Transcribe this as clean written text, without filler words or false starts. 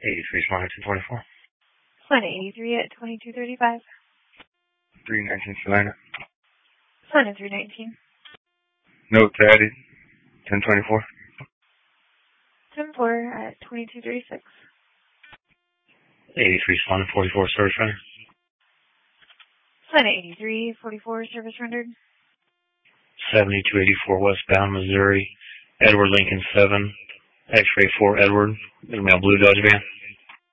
83 Sonic 224. Planet 83 at 2235. 319 Savannah. Planet 319. Note to added 1024. 10-4 at 2236. 83 Sonic 44 service runner. Planet 83, 44 service rendered. 7284 westbound Missouri. Edward Lincoln 7. X-ray 4 Edward. Mail Blue Dodge van.